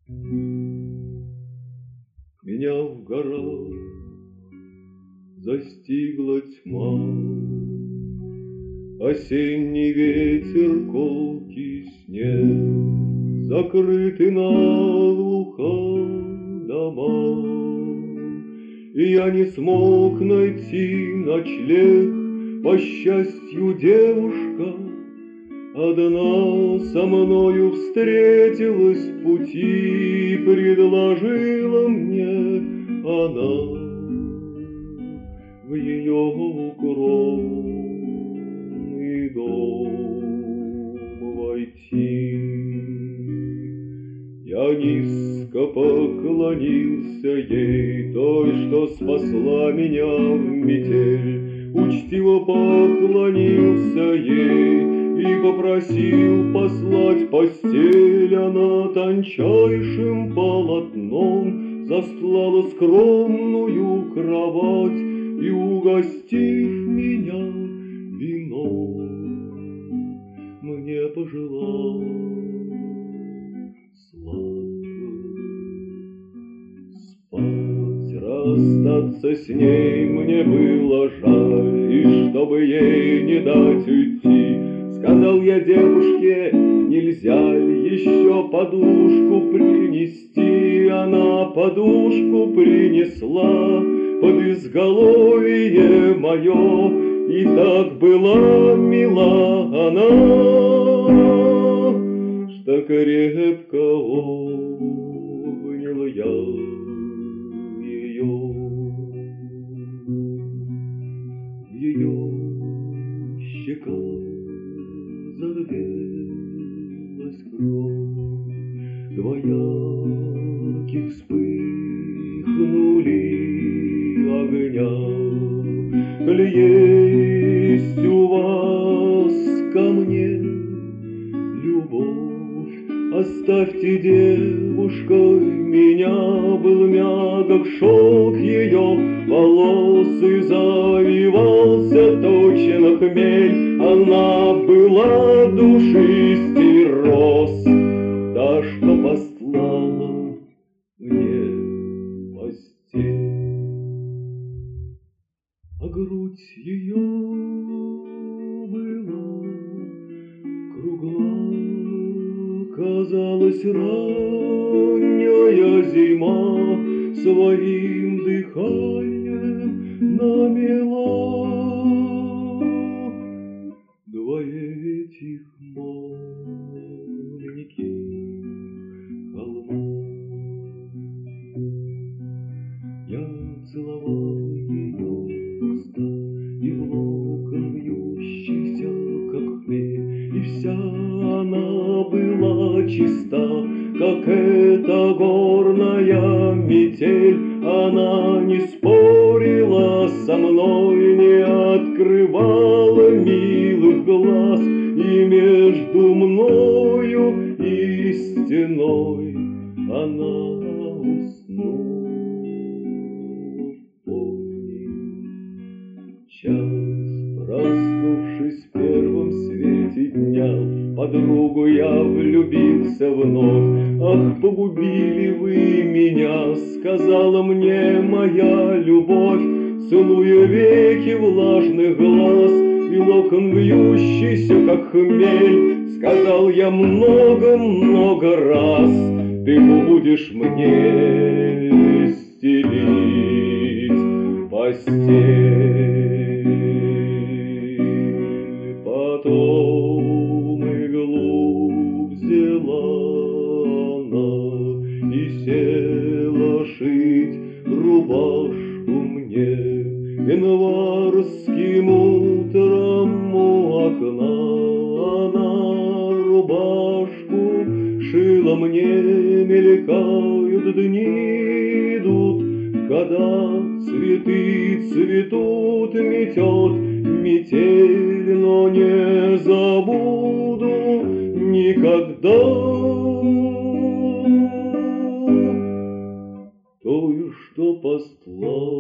Меня в горах застигла тьма, осенний ветер, колкий снег, закрыты наглухо дома, и я не смог найти ночлег. По счастью, девушка одна со мною встретилась в пути, и предложила мне она в ее укромный дом войти. Я низко поклонился ей, той, что спасла меня в метель, учтиво поклонился ей и попросил послать постель. Она тончайшим полотном застлала скромную кровать и, угостив меня вином, мне пожелала сладко спать. Расстаться с ней мне было жаль, и чтобы ей не дать уйти, сказал я девушке, нельзя ли еще подушку принести. Она подушку принесла под изголовье мое, и так была мила она, что крепко обнял я ее. В ее щеках зарделась кровь, два ярких вспыхнули огня. Коли есть у вас ко мне любовь, оставьте девушкой меня. Был мягок шелк ее волос и завивался точно хмель. Она была душистей роз, та, что послала мне постель. А грудь ее была кругла, казалось, ранняя зима своим дыханием намела два этих маленьких холма. Я целовал ее уста и в локон вьющийся, как хмель, и вся она была чиста, как эта горная метель. Она не спорила со мной, не открывала милых глаз, и между мною и стеной она уснула в поздний час. Проснувшись в первом свете дня, в подругу я влюбился вновь. Ах, погубили вы меня, сказала мне моя любовь, целуя веки влажных глаз и локон вьющийся, как хмель. Сказал я много-много раз, ты будешь мне стелить постель. Потом иглу взяла она и села шить рубашку мне. Январским утром у окна она рубашку шила мне. Мелькают дни, идут года, цветы цветут, метет метель, но не забуду никогда той, что послал